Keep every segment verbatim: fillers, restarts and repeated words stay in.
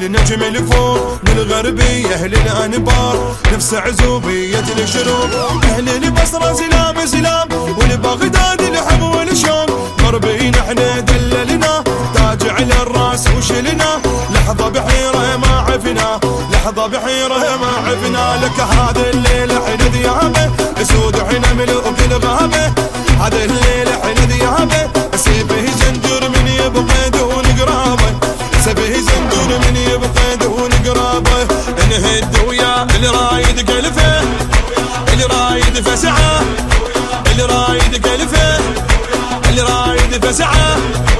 النجم الفوق من الغربية أهل الأنبار نفس عزوبية الشروق أهل البصرة سلام سلام والبغداد الحب والشوق غربينا احنا دللنا تاج على الراس وشلنا لحظة بحيرة ما عفنا لحظة بحيرة ما عفنا لك هذا الليل حين ذيابه اسود حين ملء الغابة هذا الليل حين ذيابه سيفه زنجر من يبقى دون قرابه سيفه زنجر من يبقى دون قرابه انهد ويا اللي رايد قلفه اللي رايد فسعه اللي رايد قلفه اللي رايد فسعه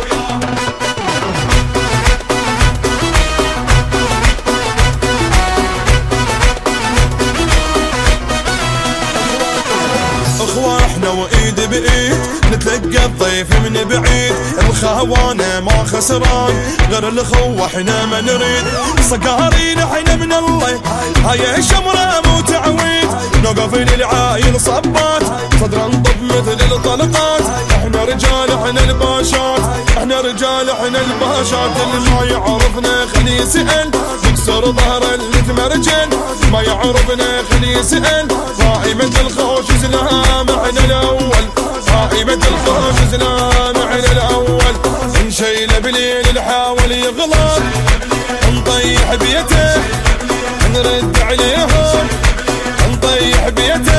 اخوة احنا وايد بايد نتلقى الضيف من بعيد الخوانة ما خسران غير الاخوة احنا ما نريد صقارين احنا من الله هاي الشمرة مو تعويد نوقف للعايل صبات صدر نطب مثل الطلقات احنا رجال احنا الباشات احنا رجال احنا الباشات اللي ما يعرفنا خلي يسأل يكسر ظهر اللي تمرجل ما يعرفنا خلي يسأل قائمة الخوش زلام احنا الاول قائمة الخوش زلام احنا الاول نشيله بليل الحاول يغلط نطيح بيته نرد عليهم نطيح بيته